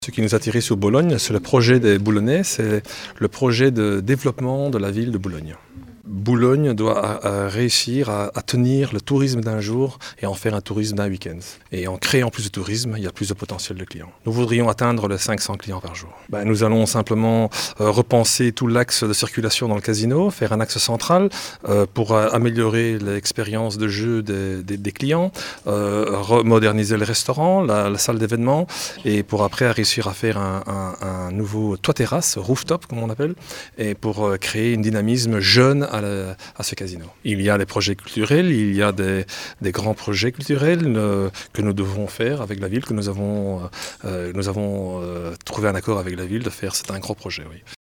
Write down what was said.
Ce qui nous a attiré sur Bologne, c'est le projet des Boulonnais, c'est le projet de développement de la ville de Bologne. Bologne doit réussir à tenir le tourisme d'un jour et en faire un tourisme d'un week-end. Et en créant plus de tourisme, il y a plus de potentiel de clients. Nous voudrions atteindre les 500 clients par jour. Nous allons simplement repenser tout l'axe de circulation dans le casino, faire un axe central pour améliorer l'expérience de jeu des clients, moderniser le restaurant, la salle d'événement et pour après réussir à faire un nouveau toit-terrasse, rooftop comme on appelle, et pour créer un dynamisme jeune à ce casino. Il y a des projets culturels, il y a des grands projets culturels que nous devons faire avec la ville, que nous avons trouvé un accord avec la ville de faire. C'est un gros projet, oui.